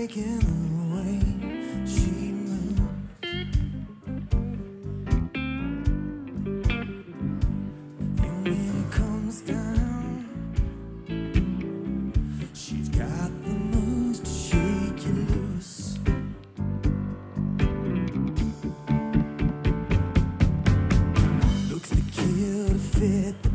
taking the way she moves. And when it comes down, she's got the moves to shake you loose. Looks to kill to fit.